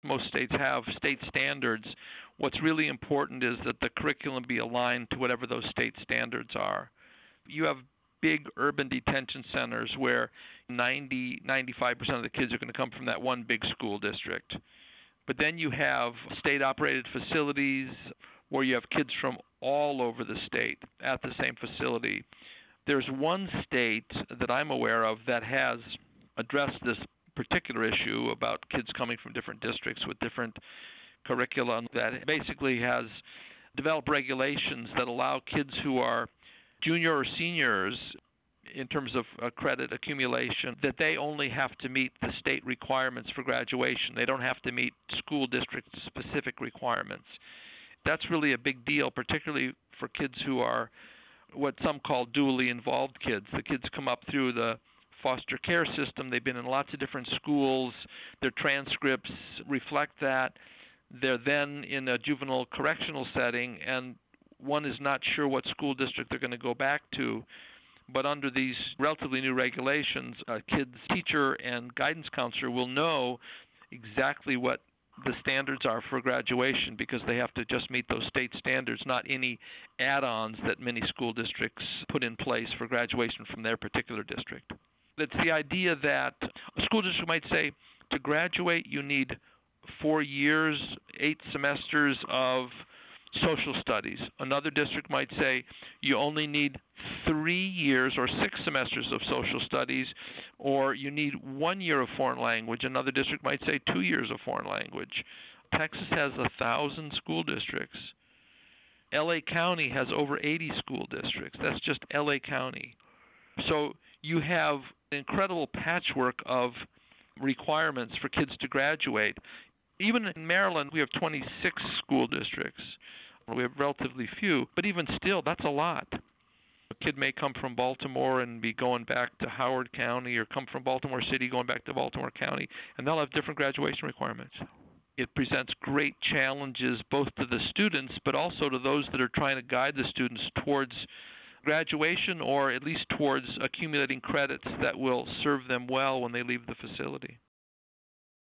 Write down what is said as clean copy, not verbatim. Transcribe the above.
most states have state standards. What's really important is that the curriculum be aligned to whatever those state standards are. You have big urban detention centers where 95% of the kids are going to come from that one big school district. But then you have state-operated facilities where you have kids from all over the state at the same facility. There's one state that I'm aware of that has addressed this particular issue about kids coming from different districts with different curricula, that basically has developed regulations that allow kids who are junior or seniors in terms of credit accumulation, that they only have to meet the state requirements for graduation. They don't have to meet school district-specific requirements. That's really a big deal, particularly for kids who are what some call dually involved kids. The kids come up through the foster care system. They've been in lots of different schools. Their transcripts reflect that. They're then in a juvenile correctional setting, and one is not sure what school district they're going to go back to. But under these relatively new regulations, a kid's teacher and guidance counselor will know exactly what the standards are for graduation, because they have to just meet those state standards, not any add-ons that many school districts put in place for graduation from their particular district. It's the idea that a school district might say, to graduate you need 4 years, 8 semesters of social studies. Another district might say you only need 3 years or 6 semesters of social studies, or you need 1 year of foreign language. Another district might say 2 years of foreign language. Texas has 1,000 school districts. LA County has over 80 school districts. That's just LA County. So you have an incredible patchwork of requirements for kids to graduate. Even in Maryland, we have 26 school districts. We have relatively few, but even still, that's a lot. A kid may come from Baltimore and be going back to Howard County, or come from Baltimore City going back to Baltimore County, and they'll have different graduation requirements. It presents great challenges both to the students, but also to those that are trying to guide the students towards graduation, or at least towards accumulating credits that will serve them well when they leave the facility.